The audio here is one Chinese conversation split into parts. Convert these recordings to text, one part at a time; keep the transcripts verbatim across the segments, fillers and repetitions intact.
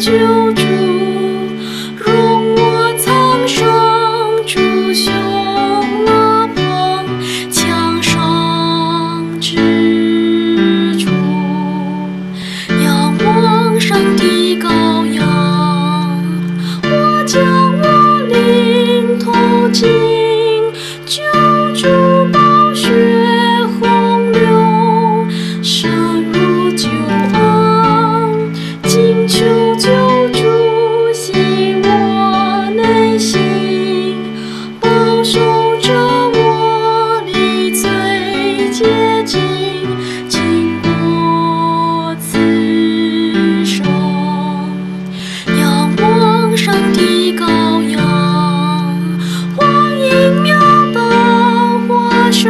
救主，容我苍生主胸勒旁，墙上之处，仰望上帝羔羊，我将我灵投进救主宝血洪流，深入救恩，请求救主洗我内心，保守着我离罪洁净，经过此生，仰望上帝羔羊，光阴渺的化身，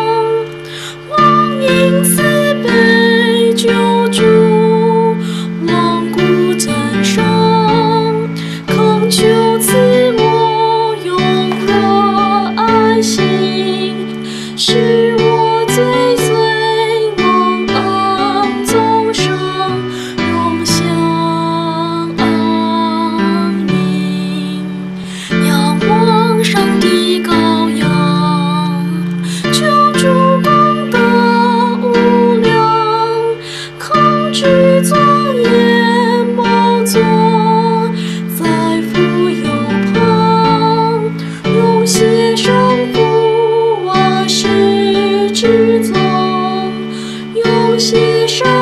光阴慈悲救主，望顾增生，恳求赐我永热爱心，使我追随蒙恩终生，永享安宁。仰望上帝羔羊，救主功德无量，抗拒作业莫作，在福有旁，永谢圣父万世之宗，永谢圣